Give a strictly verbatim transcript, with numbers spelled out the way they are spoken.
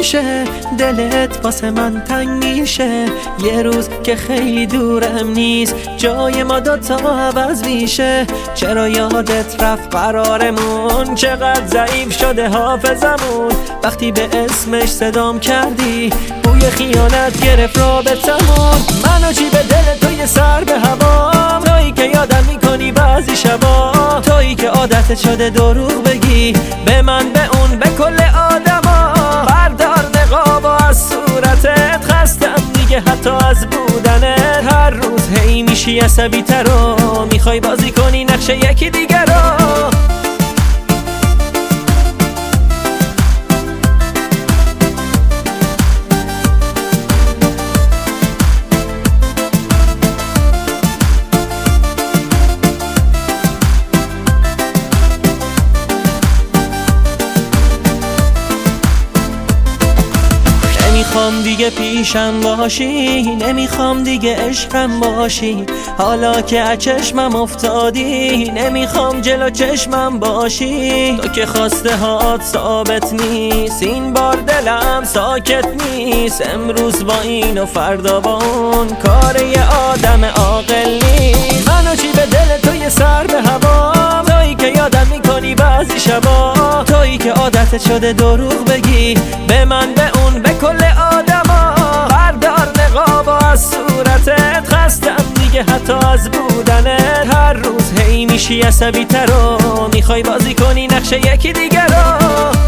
میشه، دلت واسه من تنگ میشه. یه روز که خیلی دورم نیست، جای ما دوتا عوض میشه. چرا یادت رفت قرارمون، چقدر ضعیف شده حافظمون. وقتی به اسمش صدام کردی، بوی خیانت گرفت رابطمون. منو چی به دل تو یه سر به هوام، تویی که یادم میکنی بعضی شبا، تویی که عادت شده دروغ بگی به من، به اون، به کل آدما. بردار نقابو از صورتت، خستم دیگه حتی از بودنت. هر روز هی میشی عصبی تر و میخوای بازی کنی نقش یکی دیگر رو. نمیخوام دیگه پیشم باشی، نمیخوام دیگه عشقم باشی. حالا که از چشمم افتادی، نمیخوام جلو چشمم باشی. تو که خواسته هات ثابت نیست، این بار دلم ساکت نیست. امروز با این و فردا با اون، کار یه آدم عاقل نیست. منو چی به دل تو یه سر به هوام، تویی که یادم میکنی بعضی شبا، تویی که عادت شده دروغ بگی به من، به اون، به کل آدما. بردار نقابو از صورتت، خستم دیگه حتی از بودنت. هر روز هی میشی عصبی تر و میخوای بازی کنی نقش یکی دیگر رو.